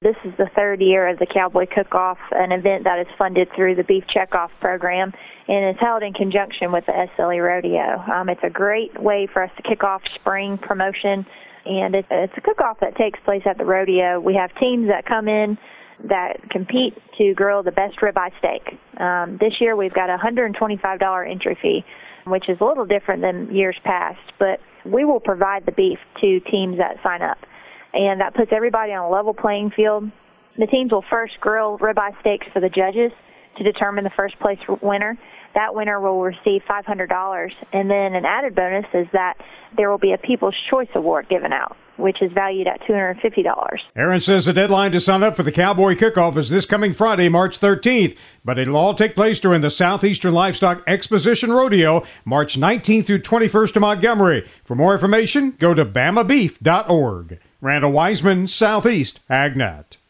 This is the third year of the Cowboy Cook-Off, an event that is funded through the Beef Checkoff program, and it's held in conjunction with the SLE Rodeo. It's a great way for us to kick off spring promotion, and it's a cook-off that takes place at the rodeo. We have teams that come in that compete to grill the best ribeye steak. This year we've got a $125 entry fee, which is a little different than years past, but we will provide the beef to teams that sign up. And that puts everybody on a level playing field. The teams will first grill ribeye steaks for the judges to determine the first place winner. That winner will receive $500. And then an added bonus is that there will be a People's Choice Award given out, which is valued at $250. Aaron says the deadline to sign up for the Cowboy Cook-Off is this coming Friday, March 13th. But it'll all take place during the Southeastern Livestock Exposition Rodeo, March 19th through 21st in Montgomery. For more information, go to bamabeef.org. Randall Wiseman, Southeast AgNet.